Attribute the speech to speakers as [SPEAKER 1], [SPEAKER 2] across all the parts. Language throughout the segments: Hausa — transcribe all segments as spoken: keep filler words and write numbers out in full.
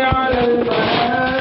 [SPEAKER 1] على الفلاح.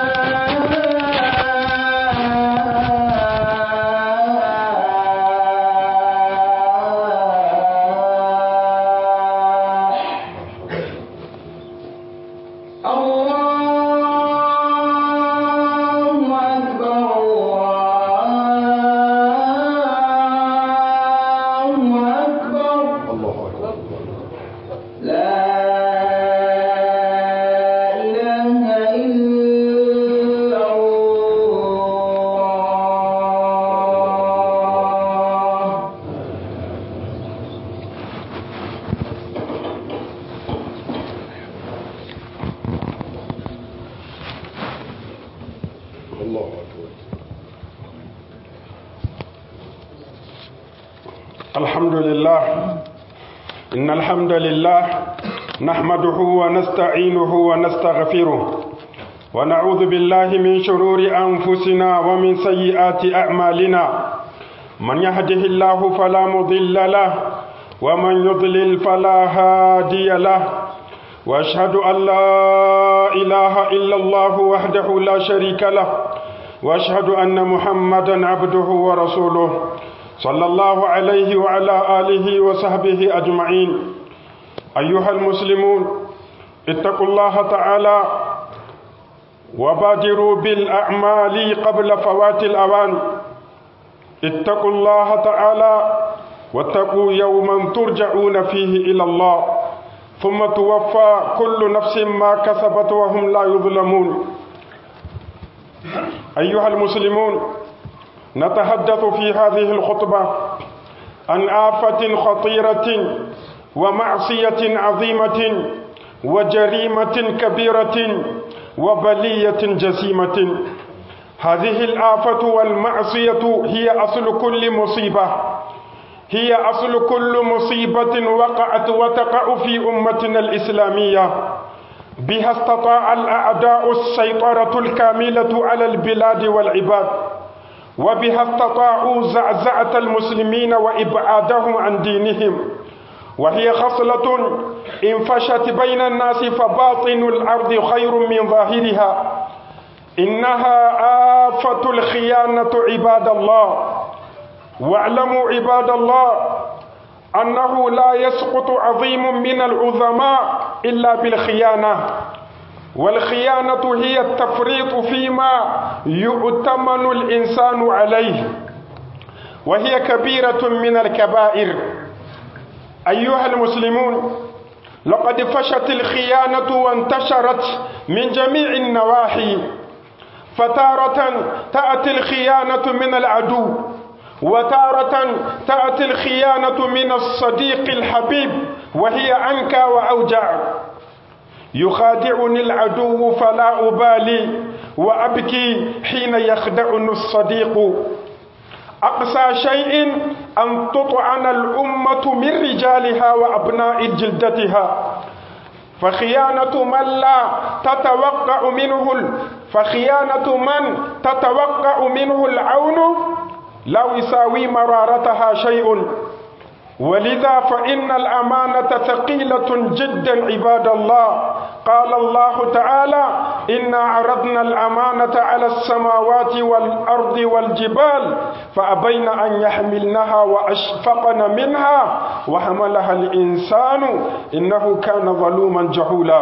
[SPEAKER 2] الحمد لله. إن الحمد لله نحمده ونستعينه ونستغفره ونعوذ بالله من شرور أنفسنا ومن سيئات أعمالنا. من يهده الله فلا مضل له ومن يضلل فلا هادي له، وأشهد أن لا إله إلا الله وحده لا شريك له، وأشهد أن محمدا عبده ورسوله صلى الله عليه وعلى آله وصحبه أجمعين. أيها المسلمون، اتقوا الله تعالى وبادروا بالأعمال قبل فوات الأوان. اتقوا الله تعالى واتقوا يوما ترجعون فيه إلى الله، ثم توفى كل نفس ما كسبت وهم لا يظلمون. أيها المسلمون، نتحدث في هذه الخطبة عن آفة خطيرة ومعصية عظيمة وجريمة كبيرة وبلية جسيمة. هذه الآفة والمعصية هي أصل كل مصيبة، هي أصل كل مصيبة وقعت وتقع في أمتنا الإسلامية. بها استطاع الأعداء السيطرة الكاملة على البلاد والعباد، وبها استطاعوا زعزعة المسلمين وإبعادهم عن دينهم. وهي خصلة انفشت بين الناس فباطن الأرض خير من ظاهرها. إنها آفة الخيانة عباد الله. واعلموا عباد الله أنه لا يسقط عظيم من العظماء إلا بالخيانة، والخيانة هي التفريط فيما يؤتمن الإنسان عليه، وهي كبيرة من الكبائر. أيها المسلمون، لقد فشت الخيانة وانتشرت من جميع النواحي. فتارة تأتي الخيانة من العدو، وتارة تأتي الخيانة من الصديق الحبيب، وهي أنكى وأوجع. يخادعني العدو فلا أبالي وأبكي حين يخدعني الصديق. أقسى شيء أن تطعن الأمة من رجالها وأبناء جلدتها. فخيانة من لا تتوقع منه فخيانة من تتوقع منه العون لا يساوي مرارتها شيء. ولذا فإن الأمانة ثقيلة جدا عباد الله. قال الله تعالى: إنا عرضنا الأمانة على السماوات والأرض والجبال فأبين أن يحملنها وأشفقن منها وحملها الإنسان إنه كان ظلوما جهولا.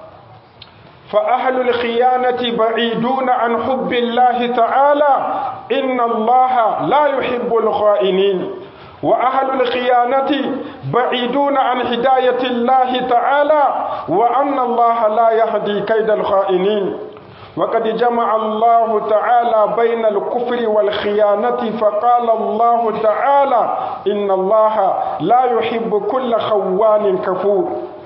[SPEAKER 2] فأهل الخيانة بعيدون عن حب الله تعالى. إن الله لا يحب الخائنين. وأهل الخيانة بعيدون عن هداية الله تعالى، وأن الله لا يهدي كيد الخائنين. وقد جمع الله تعالى بين الكفر والخيانة، فقال الله تعالى: إن الله لا يحب كل خوان كفور.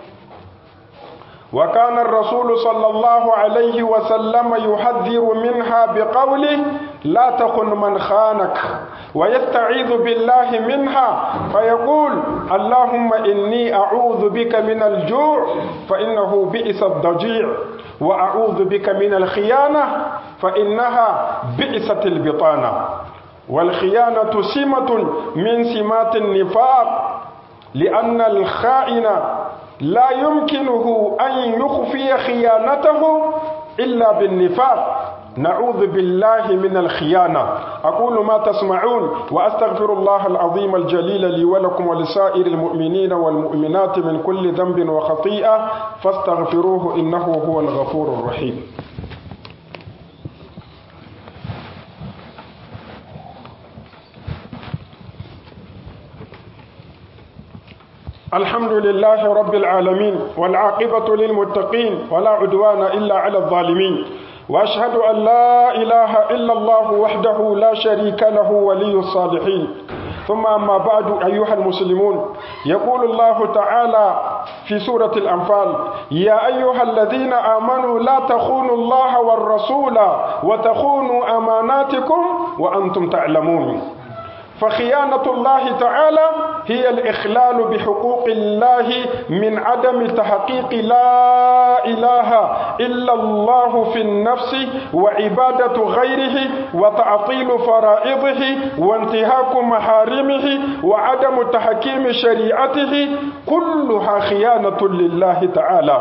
[SPEAKER 2] وكان الرسول صلى الله عليه وسلم يحذر منها بقوله: لا تخن من خانك، ويستعيذ بالله منها فيقول: اللهم إني أعوذ بك من الجوع فإنه بئس الضجيع، وأعوذ بك من الخيانة فإنها بئست البطانة. والخيانة سمة من سمات النفاق، لأن الخائن لا يمكنه أن يخفي خيانته إلا بالنفاق. نعوذ بالله من الخيانة. أقول ما تسمعون وأستغفر الله العظيم الجليل لي ولكم ولسائر المؤمنين والمؤمنات من كل ذنب وخطيئة فاستغفروه إنه هو الغفور الرحيم. الحمد لله رب العالمين والعاقبة للمتقين ولا عدوان إلا على الظالمين، وأشهد أن لا إله إلا الله وحده لا شريك له ولي الصالحين. ثم أما بعد أيها المسلمون، يقول الله تعالى في سورة الأنفال: يا أيها الذين آمنوا لا تخونوا الله والرسول وتخونوا أماناتكم وأنتم تعلمون. فخيانة الله تعالى هي الإخلال بحقوق الله من عدم تحقيق لا إله إلا الله في النفس وعبادة غيره وتعطيل فرائضه وانتهاك محارمه وعدم تحكيم شريعته، كلها خيانة لله تعالى.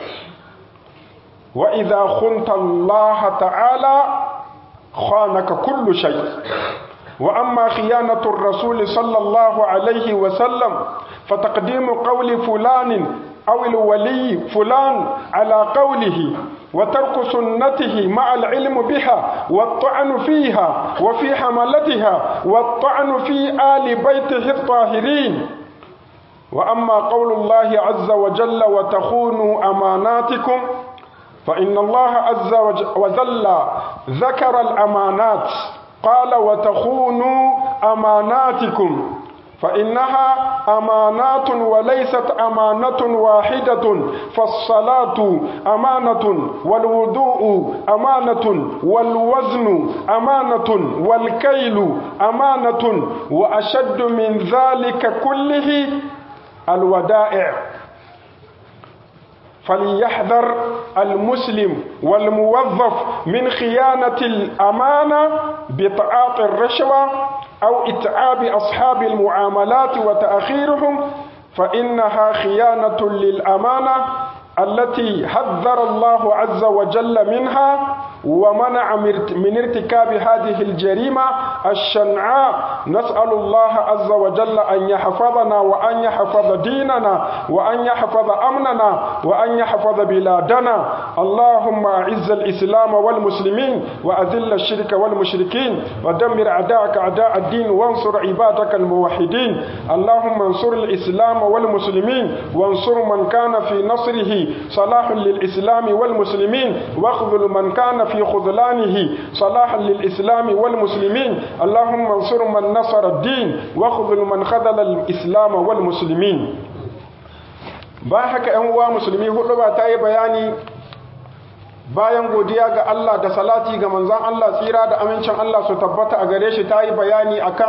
[SPEAKER 2] وإذا خنت الله تعالى خانك كل شيء. وأما خيانة الرسول صلى الله عليه وسلم فتقديم قول فلان أو الولي فلان على قوله وترك سنته مع العلم بها والطعن فيها وفي حملتها والطعن في آل بيته الطاهرين. وأما قول الله عز وجل وتخونوا أماناتكم فإن الله عز وجل ذكر الأمانات قال وتخونوا أماناتكم، فإنها أمانات وليست أمانة واحدة، فالصلاة أمانة والوضوء أمانة والوزن أمانة والكيل أمانة، وأشد من ذلك كله الودائع. فليحذر المسلم والموظف من خيانة الأمانة بتعاطي الرشوة أو إتعاب أصحاب المعاملات وتأخيرهم، فإنها خيانة للأمانة التي حذر الله عز وجل منها ومنع من ارتكاب هذه الجريمة الشنعاء. نسأل الله عز وجل أن يحفظنا وأن يحفظ ديننا وأن يحفظ أمننا وأن يحفظ بلادنا. اللهم أعز الإسلام والمسلمين وأذل الشرك والمشركين ودمر أعداءك أعداء الدين وانصر عبادك الموحدين. اللهم انصر الإسلام والمسلمين وانصر من كان في نصره صلاح للإسلام والمسلمين واخذل من كان في خذلانه صلاحا للإسلام والمسلمين. اللهم انصر من نصر الدين واخذل من خذل الإسلام والمسلمين. باحك أنواع مسلمي huɗuba ta yi bayani bayan godiya ga Allah da salati ga manzon Allah tsira da amincin Allah su tabbata a gare shi, ta yi bayani akan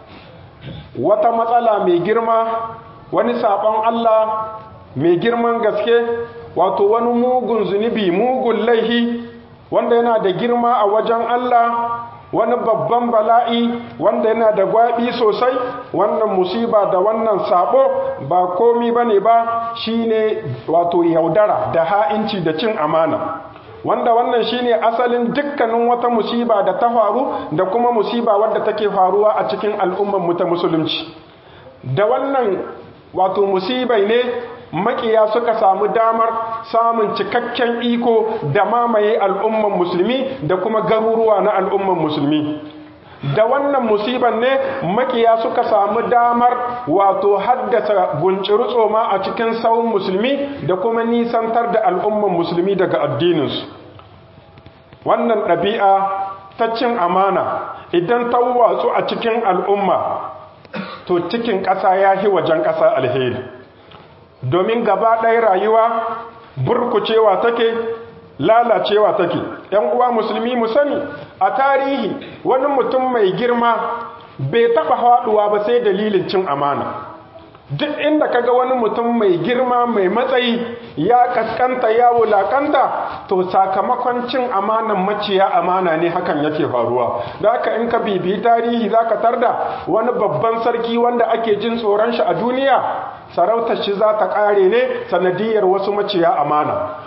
[SPEAKER 2] wata matsala mai girma, wani sabon Allah mai girman gaske, wato wani mugun zunubi, mugun laihi wanda yana da girma a wajen Allah, wani babban bala'i wanda yana da gwaɓi sosai. Wannan musiba da wannan sabo ba komi bane ba, shine wato yaudara da ha'inci da cin amana, wanda wannan shine asalin dukkanin wata musiba da ta faru da kuma musiba wadda take faruwa a cikin al'ummar mu ta musulunci. Da wannan wato musibai ne makiya suka samu damar samun cikakken iko da mamaye al'umman musulmi da kuma garuruwa na al'umman musulmi. Da wannan musiban ne makiya suka samu damar wato haddasa gunciru tsoma a cikin sawun musulmi da kuma nisantar da al'umman musulmi daga addininsu. Wannan ɗabi'a ta cin amana idan ta watsu a cikin al'umma, to cikin ƙasa ya hi wajen ƙasa alheri, domin gaba ɗaya rayuwa burkucewa take, lalacewa take. ‘Yan uwa musulmi mu sani, a tarihi wani mutum mai girma bai taɓa haɗuwa ba sai dalilin cin amana. Duk inda kaga wani mutum mai girma mai matsayi ya kaskanta ya wulakanta, to sakamakon cin amanan maciya amana ne hakan yake faruwa. Da haka in ka bibiyi tarihi zaka tarda wani babban sarki wanda ake jin tsoron shi a duniya, sarautar shi za ta ƙare ne sanadiyar wasu maciya amana.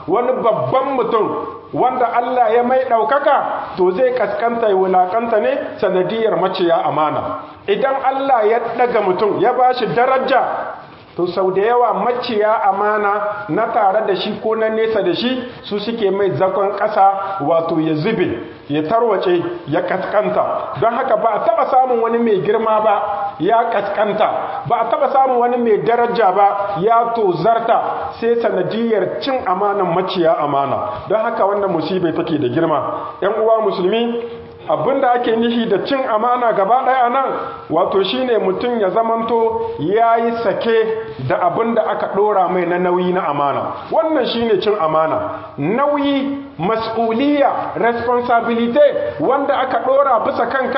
[SPEAKER 2] wani babban mutum wanda Allah ya mai ɗaukaka to zai kaskanta ya wulaƙanta ne sanadiyar maciya amana. Idan Allah ya ɗaga mutum ya ba shi daraja to sau da yawa maciya amana na tare da shi ko na nesa da shi su suke mai zakon ƙasa, wato ya zube ya tarwace ya kaskanta. Don haka ba a taɓa samun wani mai girma ba ya kaskanta, ba a taɓa samun wani mai daraja ba ya tozarta sai sanadiyar cin amanan maciya amana. Don haka wannan musibai take da girma. 'Yan uwa musulmi, abinda ake nihi da cin amana gaba ɗaya nan wato shine mutum ya zamanto ya yi sake da abinda aka ɗora mai na nauyi na amana. Wannan shine cin amana, nauyi, mas'uliya, responsibility wanda aka ɗora bisa kanka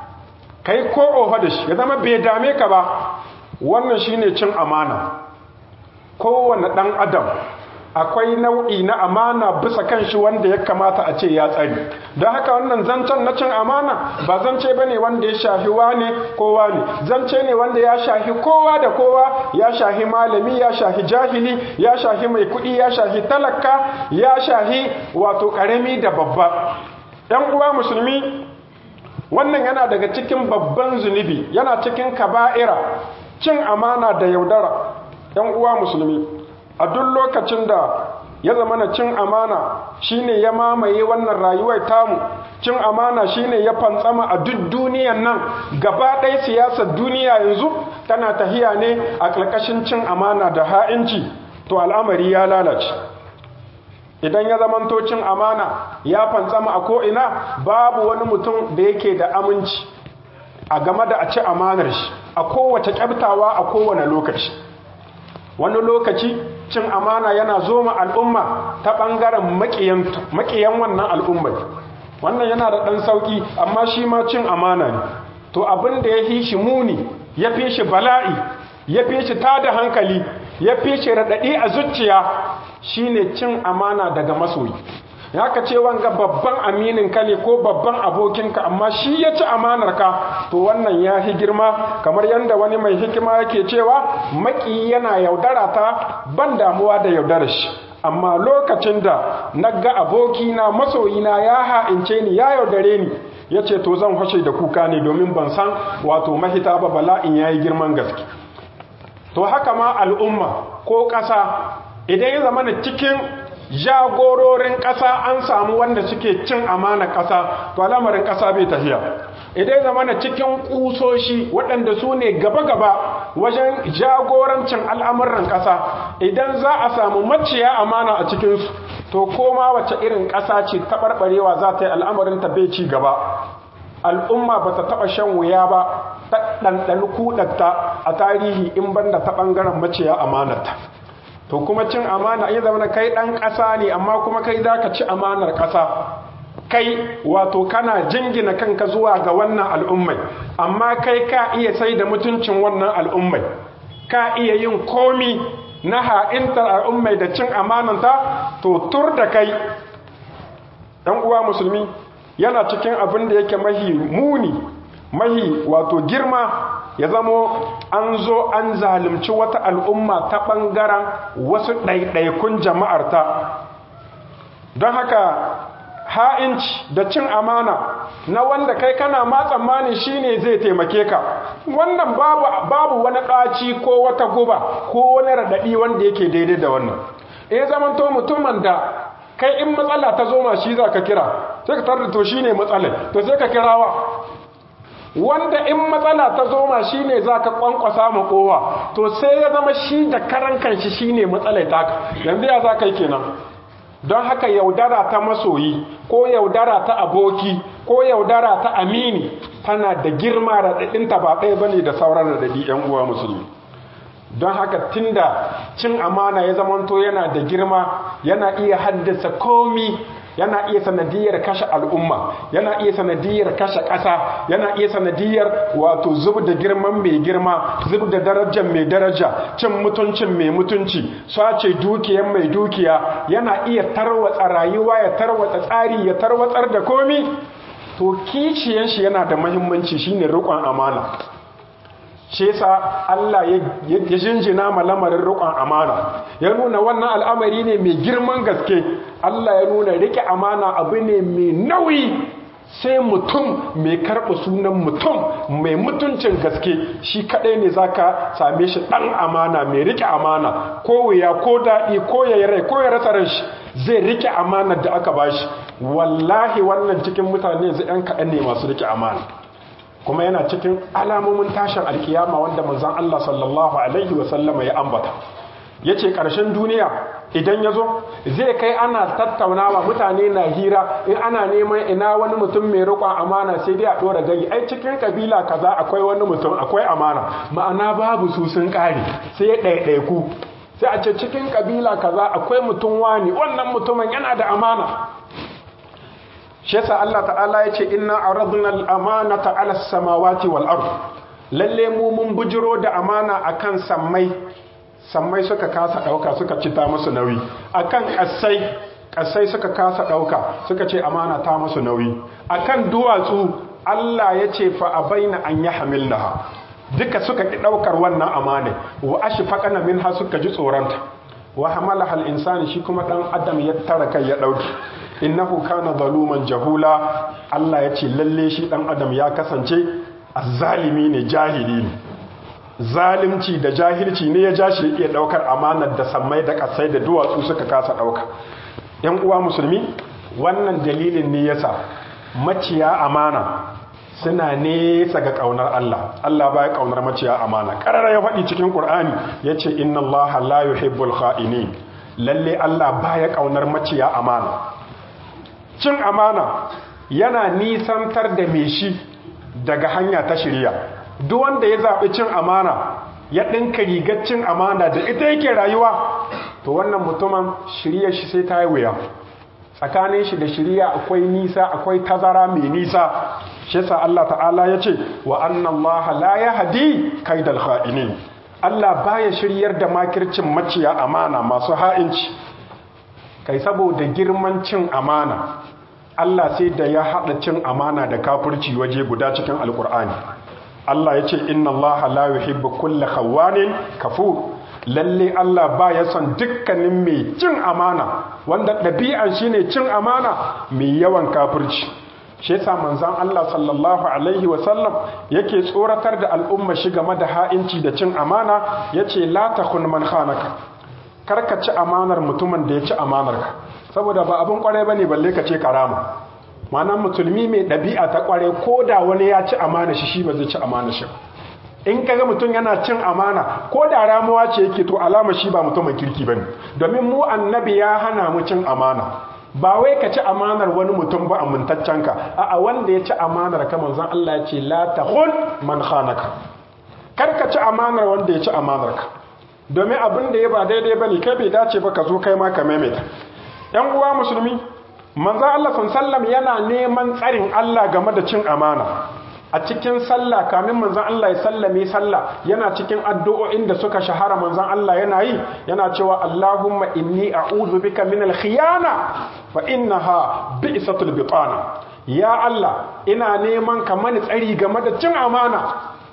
[SPEAKER 2] kai ko ofa da shi ya zama bai dame ka ba. Wannan shine cin amana. Kowane ɗan adam akwai nau'i na amana bisa kan shi wanda ya kamata a ce ya tsari. Don haka wannan zancen na cin amana ba zance ba ne wanda ya shafi wane kowa ne, zance ne wanda ya shafi kowa da kowa, ya shafi malami, ya shafi jahili, ya shafi mai kuɗi, ya shafi talaka, ya shafi wato ƙarami da babba. ‘Yan uwa musulmi, wannan yana daga cikin babban zunubi, yana cikin kaba'ira, cin amana da yaudara. ‘Yan uwa musulmi, a duk lokacin da ya zama na cin amana shine ya mamaye wannan rayuwar tamu, cin amana shine ya fantsama a duk duniyan nan, gaba ɗaya siyasar duniya yanzu tana tahiya ne a ƙarƙashin cin amana da ha'inci, to al'amari ya lalace. Idan ya zamanto cin amana ya fantsama a ko'ina, babu wani mutum da yake da aminci a game da a ci amanar shi a kowace ƙyabtawa a kowane lokaci. Wani lokaci cin amana yana zoma al'umma ta ɓangaren maƙiyan wannan al'ummar. Wannan yana da ɗan sauƙi, amma shi ma cin amana ne. To abin da ya fi shi muni, ya fi shi bala'i, ya fi shi tada hankali, ya fi shi raɗaɗi a zuciya, shi ne cin amana daga masoyi. Ya ka ce wanga babban aminin ka ne ko babban abokinka, amma shi ya ci amanarka, to wannan ya fi girma. Kamar yadda wani mai hikima yake cewa, maki yana yaudara ta, ban damuwa da yaudarar shi, amma lokacin da na ga abokina masoyina ya ha'ince ni, ya yaudare ni, ya ce to zan fashe da kuka ne, domin ban san wato mahita ba, bala'in ya yi girman gaske. To haka ma al'umma ko ƙasa, idan ya zama na cikin jagororin ƙasa an samu wanda suke cin amana ƙasa, to al'amarin ƙasa bai tafiya. Idan zama na cikin ƙusoshi waɗanda su ne gaba-gaba wajen jagorancin al'amuran ƙasa, idan za a samu maciya amana a cikinsu, to koma wace irin ƙasa ce taɓarɓarewa za ta yi, al'amarin ta bai ci gaba. Al'umma ba ta taɓa shan wuya ba, ta ɗanɗani kuɗatta a tarihi in banda ta ɓangaren maciya amanarta. To kuma cin amana iya zama kai ɗan ƙasa ne, amma kuma kai za ka ci amanar ƙasa. Kai wato kana jingina kanka zuwa ga wannan al'ummai, amma kai ka iya sai da mutuncin wannan al'ummai, ka iya yin komi na ha'intar al'ummai da cin amananta, to tur da kai. ɗan uwa musulmi, yana cikin abin da yake mahi muni, mahi wato girma, ya zamo an zo an zalunci wata al'umma ta ɓangaren wasu ɗaiɗaikun jama'arta. Don haka ha'inci da cin amana na wanda kai kana ma tsammani shine zai taimake ka, wannan babu, babu wani ɗaci ko wata guba ko wani raɗaɗi wanda yake daidai da wannan. In zamanto mutumin da kai in matsala ta zo ma shi za ka kira, sai ka tarda to shine matsalar, to sai ka kirawa. Wanda in matsala ta zo ma shi ne za ka ƙwanƙwasa ma kowa, to sai ya zama shi da karan kanshi shi ne matsalai taka, yanzu ya za ka yi kenan. Don haka yaudara ta masoyi ko yaudara ta aboki ko yaudara ta amini tana da girma, raɗaɗinta ba ɗaya ba ne da sauran raɗaɗi ‘yan uwa musulmi. Don haka tunda cin amana ya zamanto yana da girma, yana iya haddasa komi, yana iya sanadiyar kashe al'umma, yana iya sanadiyar kashe ƙasa, yana iya sanadiyar wato zub da girman mai girma, zub da darajar mai daraja, cin mutuncin mai mutunci, sace dukiyar mai dukiya, yana iya tarwatsa rayuwa, ya tarwatsa tsari, ya tarwatsar da komi. To kishiyan shi yana da muhimmanci, shine riƙon amana. shi yasa Allah ya jinjina ma lamarin riƙon amana, ya nuna wannan al'amari ne mai girman gaske. Allah ya nuna riƙe amana abu ne mai nauyi, sai mutum mai karɓa sunan mutum mai mutuncin gaske shi kaɗai ne za ka same shi ɗan amana mai riƙe amana, ko wuya ko daɗi ko ya rai ko ya rasa ran shi zai riƙe amana da aka bashi. Wallahi wannan cikin mutane yanzu ‘yan kaɗan ne masu riƙe amana, kuma yana cikin alamomin tashin alkiyama wanda manzon Allah sallallahu alaihi wasallama ya ambata. Ya ce ƙarshen duniya idan ya zo zai kai ana tattaunawa, mutane na hira, in ana neman ina wani mutum mai riƙon amana sai dai a ɗora gari, ai cikin ƙabila kaza akwai wani mutum akwai amana, ma'ana babu su sun ƙare sai ya ɗaiɗaiku, sai a ce cikin ƙabila kaza akwai mutum wani, wannan mutumin yana da amana. Shi yasa Allah ta'ala ya ce inna aradna al-amanata 'ala as-samawati wal ard, lalle mu mun bujiro da amana akan sammai, sammai suka kasa dauka suka ci ta musu nauyi, akan kasai kasai suka kasa dauka suka ce amana ta musu nauyi, akan duwatsu Allah ya ce fa abaina an yahmilnaha, duka suka ki daukar wannan amana, wa ashfaqana minha suka ji tsoranta, wa hamalaha al-insani shi kuma dan adam ya tara kai ya dauki, innahu kana zaluman jahula. Allah ya ce lalle shi dan adam ya kasance azzalimi ne, jahili ne, zalimci da jahilci ne ya ja shi yake daukar amanar da sammai da kasai da duwatsu suka kasa dauka. Yan uwa musulmi, wannan dalilin ne yasa maciya amana suna nesa ga kaunar Allah. Allah baya kaunar maciya amana. Karara ya faɗi cikin Qur'ani yace inna Allaha la yuhibbul kha'inin, lalle Allah baya kaunar maciya amana. Cin amana yana nisantar da mai shi daga hanya ta shirya. Duk wanda ya zaɓi cin amana ya ɗinka rigar cin amana da ita yake rayuwa, to wannan mutumin shirya shi sai ta yi wuya. Tsakanin shi da shirya akwai nisa, akwai tazara mai nisa. Shi yasa Allah ta'ala ya ce wa anna Allah la yahdi kaidal kha'inin. Allah baya shiryar da makircin maciya amana masu ha'inci. Kai saboda girman cin amana, Allah sai da ya haɗa cin amana da kafirci waje guda cikin Alƙur'ani. Allah ya ce inna Allah la yuhibbu kulla khawanin kafur, lalle Allah ba ya son dukkanin mai cin amana, wanda ɗabi'an shine cin amana mai yawan kafirci. Shi yasa manzon Allah sallallahu alaihi wa sallam yake tsoratar da al'umma shi game da ha'inci da cin amana, yace la takhun man khanaka, karka ci amanar mutumin da ya ci amanar ka, saboda ba abin kwarai bane balle ka ce karama. Ma'ana musulmi mai ɗabi'a ta kware, ko da wani ya ci amana shi shi ba zai ci amana shi. In kaga mutum yana cin amana ko da ramuwa ce yake, to alama shi ba mutumin kirki bane, domin mu annabi ya hana mu cin amana. Ba wai ka ci amanar wani mutum ba amintaccen ka, a'a wanda ya ci amanar ka manzon Allah ya ce la takhun man khanaka, kar ka ci amanar wanda ya ci amanar ka, domin abin da ya ba daidai bane kai bai dace ba ka zo kai ma ka maimaita. Yan uwa musulmi, manzo Allah sallallahu yana neman tsarin Allah game da cin amana. A cikin sallah, kamin manzon Allah ya sallame sallah, yana cikin addu'o'in da suka shahara manzon Allah yana yi, yana cewa Allahumma inni a'udhu bika min al-khiyana fa innaha bi'satul bitana. Ya Allah, ina neman ka mani tsari game da cin amana.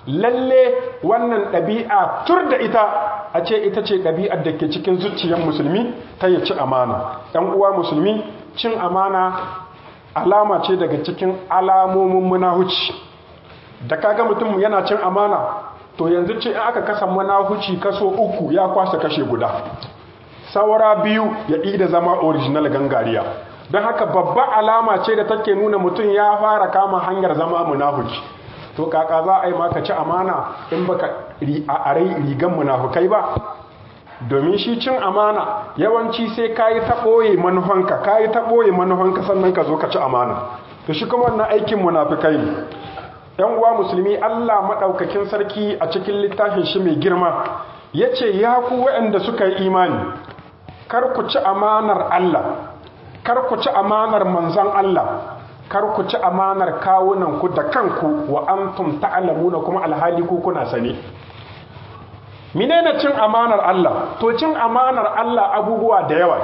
[SPEAKER 2] Lalle wannan ɗabi'a tur da ita, a ce ita ce ɗabi'ar da ke cikin zuciyar musulmi ta yi ci amana. ‘Yan uwa musulmi, cin amana alama ce daga cikin alamomin munahuci. Da kaga mutum yana cin amana, to yanzu ce in aka kasa munahuci kaso uku ya kwasa kashe guda, saura biyu ya ida zama original gangariya. Don haka babba alama ce da take nuna mutum ya fara kama hanyar zama munahuci. To kaka za a yi maka ci amana in baka a rai rigan munafukai ba? Domin shi cin amana yawanci sai kayi ta ɓoye manufanka, kayi ta ɓoye manufanka sannan ka zo ka ci amana. To shi kuma wannan aikin munafukai ne. ‘Yan uwa musulmi, Allah maɗaukakin sarki a cikin littafin shi mai girma ya ce, ya ku waɗanda suka yi imani, kar ku ci amanar Allah, kar ku ci amanar manzon Allah, kar ku ci amanar kawunanku da kanku wa antum ta'lamuna, kuma alhali ku kuna sane. Menene cin amanar Allah? To cin amanar Allah abubuwa da yawa.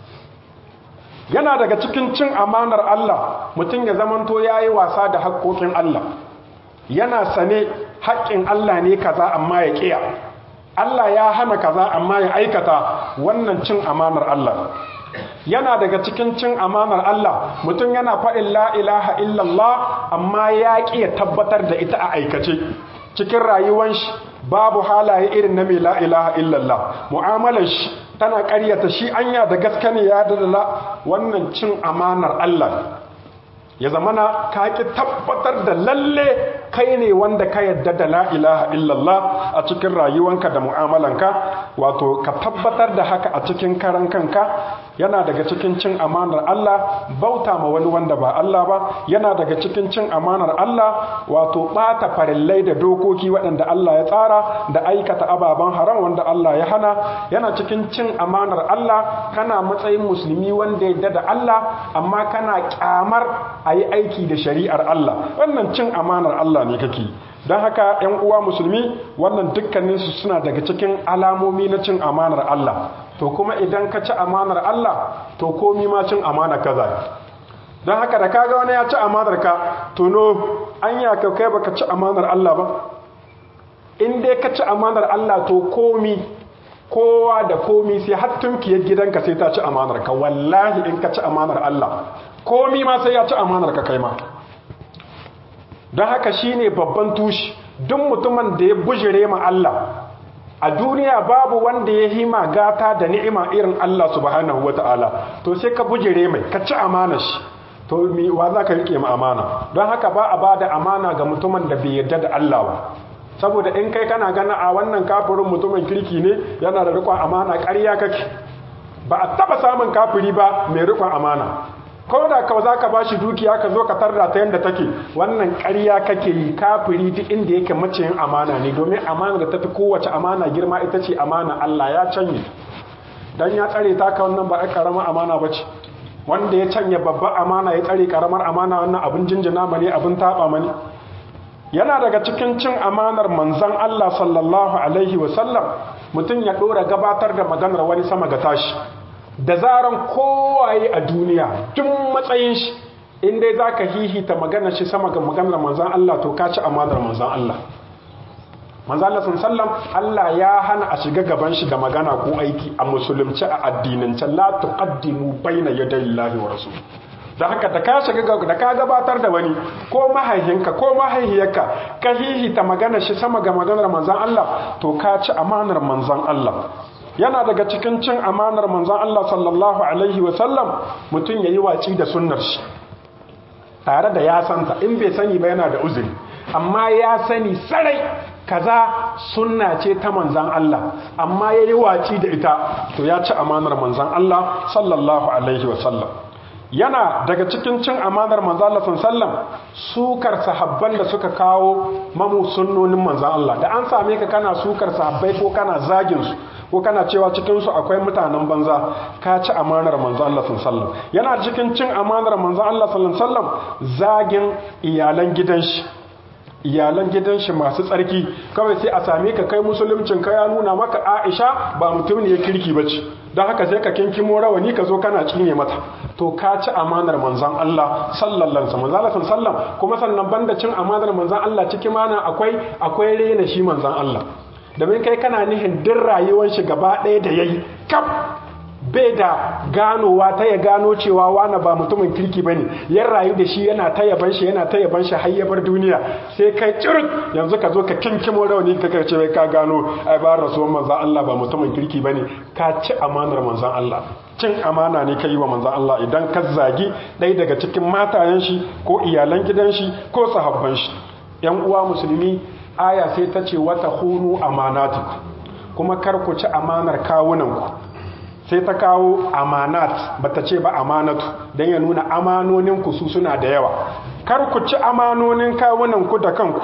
[SPEAKER 2] Yana daga cikin cin amanar Allah mutum ya zamanto yayi wasa da haƙƙoƙin Allah. Yana sane haƙƙin Allah ne kaza amma ya ƙiya, Allah ya hana kaza amma ya aikata, wannan cin amanar Allah. Yana daga cikin cin amanar Allah, mutum yana faɗin la ilaha illallah amma ya ƙi ya tabbatar da ita a aikace. Cikin rayuwan shi babu halaye irin na mai la ilaha illallah, mu'amalar shi tana ƙaryata shi anya da gaske ne ya dadala, wannan cin amanar Allah. Ya zamana ka ki tabbatar da lalle kai ne wanda ka yadda da la ilaha illallah a cikin rayuwanka da mu'amalanka, wato ka tabbatar da haka a cikin karan kanka. Yana daga cikin cin amanar Allah bauta ma wani wanda ba Allah ba, yana daga cikin cin amanar Allah wato ɓata farillai da dokoki waɗanda Allah ya tsara da aikata ababen haram wanda Allah ya hana. Yana cikin cin amanar Allah kana matsayin musulmi wanda ya da Allah amma kana kyamar a yi aiki da shari'ar Allah, wannan cin amanar Allah ne kake. Don haka ‘yan uwa musulmi, wannan dukkaninsu suna daga cikin alamomi na cin amanar Allah. To kuma idan ka ci amanar Allah, to komi ma cin amana kaza. Don haka da kaga wani ya ci amanar ka, to no, an ya ka kai baka ci amanar Allah ba. In dai ka ci amanar Allah, to komi, kowa da komi sai har tunkiyar gidanka sai ta ci amanar ka. Wallahi in ka ci amanar Allah, komi ma sai ya ci amanar ka kai ma. Don haka shine babban tushe, duk mutumin da ya bujire ma Allah a duniya babu wanda ya hima gata da ni'ima irin Allah subhanahu wata'ala, to sai ka bujire mai, ka ci amana shi, to mi wa za ka rike ma amana. Don haka ba a ba da amana ga mutumin da bai yarda da Allah ba, saboda in kai kana gana a wannan kafirin mutumin kirki ne yana da riƙon amana, ƙarya kake. Ba a taba samun kafiri ba mai riƙon amana, ko da ka za ka ba shi dukiya ka zo ka tarda ta yadda take, wannan ƙarya kake yi. Kafiri duk inda yake maciyin amana ne, domin amana da tafi kowace amana girma ita ce amana Allah. Ya canye dan ya tsare ta ka, wannan ba a ƙaramar amana ba ce. Wanda ya canye babbar amana ya tsare ƙaramar amana, wannan abin jinjina mane, abin taɓa mane. Yana daga cikin cin amanar manzon Allah sallallahu alaihi wasallam, mutum ya ɗora gabatar da maganar wani sama ga tashi. Da zaran kowaye a duniya duk matsayin shi, in dai za ka hihita magana shi sama ga maganar manzan Allah, to ka ci amanar manzan Allah. Manzan Allah sun sallam, Allah ya hana a shiga gaban shi da magana ko aiki a musulunci, a addinance, la tuqaddimu bayna yaday Allahi wa rasul. Da haka da ka shiga da ka gabatar da wani ko mahaihinka ko mahaihiyarka ka hihita magana shi sama ga maganar manzan Allah, to ka ci amanar manzan Allah. Yana daga cikin cin amanar manzon Allah sallallahu alaihi wasallam, mutum yayi waci da sunnar shi tare da ya santa. In bai sani ba yana da uzuri, amma ya sani sarai kaza sunna ce ta manzon Allah, amma yayi waci da ita, to ya ci amanar manzon Allah sallallahu alaihi wasallam. Yana daga cikin cin amanar manzon Allah sallallahu alaihi wasallam sukar sahabban da suka kawo mamu sunnonin manzon Allah. Da an same ka kana sukar sahabbai ko kana zagin su ko kana cewa cikinsu akwai mutanen banza, ka ci amanar manzon Allah sallallahu alaihi wasallam. Yana cikin cin amanar manzon Allah sallallahu alaihi wasallam zagin iyalan gidan shi, iyalan gidan shi masu tsarki. Kawai sai a same ka kai musuluncin ka ya nuna maka Aisha ba mutum ne ya kirki bace, don haka sai ka kinkimo rawani ka zo kana cinye mata, to ka ci amanar manzon Allah sallallahu alaihi wasallam. Kuma sannan banda cin amanar manzon Allah cikin mana akwai akwai rena shi manzon Allah, domin kai kana nihin din rayuwar shi gaba ɗaya da yayi kaf bai da ganowa ta ya gano cewa wani ba mutumin kirki bane, yan rayu da shi yana ta yaban shi yana ta yaban shi har ya bar duniya, sai kai cirut yanzu ka zo ka kinkimo rauni ka kace wai ka gano ai ba rasuwan manzon Allah ba mutumin kirki bane. Ka ci amanar manzon Allah, cin amana ne kai wa manzon Allah idan ka zagi ɗaya daga cikin matayen shi ko iyalan gidan shi ko sahabban shi. Yan uwa musulmi, aya sai ta ce wata hunu amanatiku, kuma kar ku ci amanar kawunanku. Sai ta kawo amanat, bata ce ba amanatu, don ya nuna amanoninku su suna da yawa. Kar ku ci amanonin kawunanku da kanku,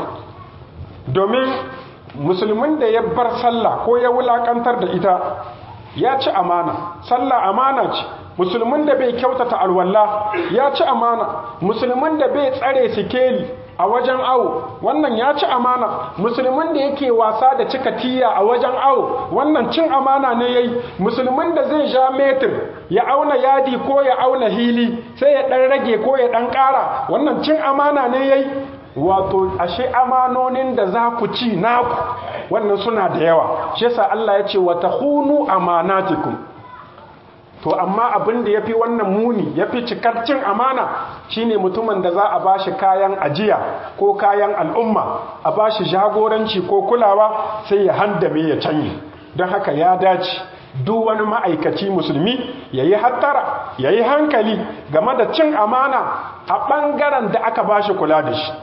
[SPEAKER 2] domin musulmin da ya bar sallah ko ya wulakantar da ita ya ci amana. Sallah amana ce. Musulmin da bai kyautata alwala ya ci amana. Musulmin da bai tsare sikeli a wajen awo, wannan ya ci amana. Musulmin da yake wasa da cika tiya a wajen awo, wannan cin amana ne yayi. Musulmin da zai ja metir ya auna yadi ko ya auna hili sai ya dan rage ko ya dan ƙara, wannan cin amana ne yayi. wato ashe amanonin da za ku ci naku wannan suna da yawa. Shi yasa Allah ya ce wa takhunu amanatikum. To amma abin da yafi wannan muni, yafi cikar cin amana shine mutumin da za a bashi kayan ajiya ko kayan al'umma, a bashi jagoranci ko kulawa sai ya handame ya canye. Don haka ya dace duk wani ma'aikaci musulmi yayi hattara, yayi hankali game da cin amana a bangaren da aka bashi kula da shi.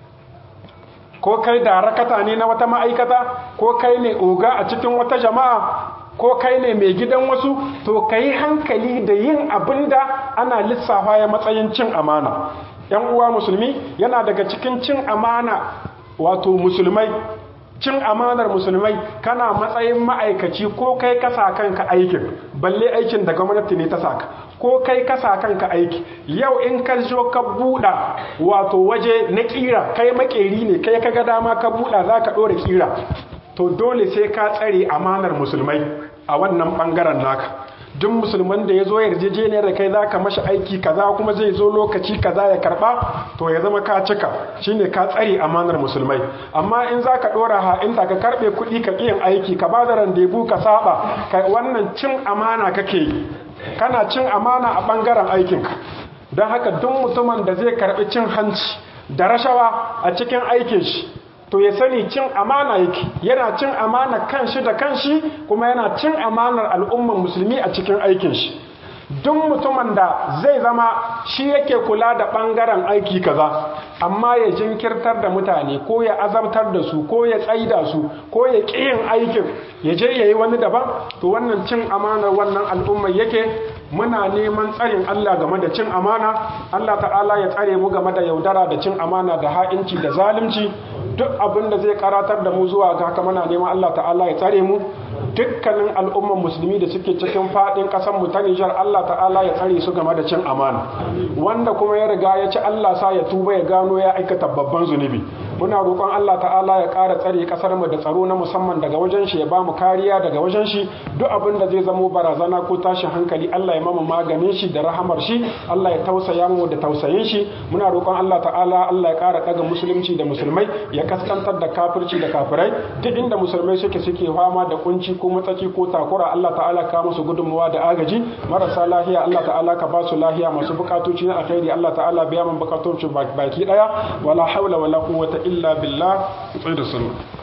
[SPEAKER 2] Ko kai darakata ne na wata ma'aikata, ko kai ne oga a cikin wata jama'a, ko kai ne mai gidan wasu, to ka yi hankali da yin abin da ana lissafa ya matsayin cin amana. ‘Yan uwa musulmi, yana daga cikin cin amana wato musulmai, cin amanar musulmai kana matsayin ma'aikaci ko kai kasa kanka aikin, balle aikin da gwamnati ne ta saka, ko kai kasa kanka aiki. Yau in ka zo ka buɗa wato waje na ƙira, kai makeri ne, kai ka ga dama ka buɗa za ka ɗora ƙira, to dole sai ka tsare amanar musulmai a wannan ɓangaren naka. Duk musulman da ya zo yarjejeniyar da kai za ka mashi aiki kaza kuma zai zo lokaci kaza ya karɓa, to ya zama ka cika, shine ka tsare amanar musulmai. Amma in za ka ɗora ha'inta ka karɓe kuɗi ka ƙiyin aiki, ka ba da randebu ka saba, wannan cin amana kake yi, kana cin amana a ɓangaren aikinka. Don haka duk mutumin da zai karɓi cin hanci da rashawa a cikin aikin shi, to ya sani cin amana yake, yana cin amana kanshi da kanshi, kuma yana cin amanar al'umman musulmi a cikin aikin shi. Duk mutumin da zai zama shi yake kula da ɓangaren aiki kaza, amma ya jinkirtar da mutane ko ya azabtar da su ko ya tsaida su ko ya ƙi yin aikin ya je ya yi wani daban, to wannan cin amanar wannan al'ummar yake. Muna neman tsarin Allah game da cin amana. Allah ta'ala ya tsare mu game da yaudara da cin amana da ha'inci da zalunci. Duk abin da zai karatar da mu zuwa ga haka muna neman Allah ta'ala ya tsare mu. Dukkanin al'umman musulmi da suke cikin faɗin ƙasar mu ta Nijar, Allah ta'ala ya tsare su game da cin amana. Wanda kuma ya riga ya ci, Allah sa ya tuba ya gano ya aikata babban zunubi. Muna roƙon Allah ta'ala ya ƙara tsare ƙasar mu da tsaro na musamman daga wajen shi, ya ba mu kariya daga wajen shi. Duk abin da zai zamo barazana ko tashin hankali, Allah ya mama maganin shi da rahamar shi. Allah ya tausaya mu da tausayin shi. Muna roƙon Allah ta'ala Allah ya ƙara ɗaga musulunci da musulmai, ya kaskantar da kafirci da kafirai. Duk inda musulmai suke suke fama da kunci ko matsaki ko takura, Allah ta'ala ka musu gudunmuwa da agaji. Marasa lahiya Allah ta'ala ka ba su lahiya, masu bukatoci na alkhairi Allah ta'ala biya mun bukatocin baki daya. Wala haula wala quwwata illa billah. Sai da sunna.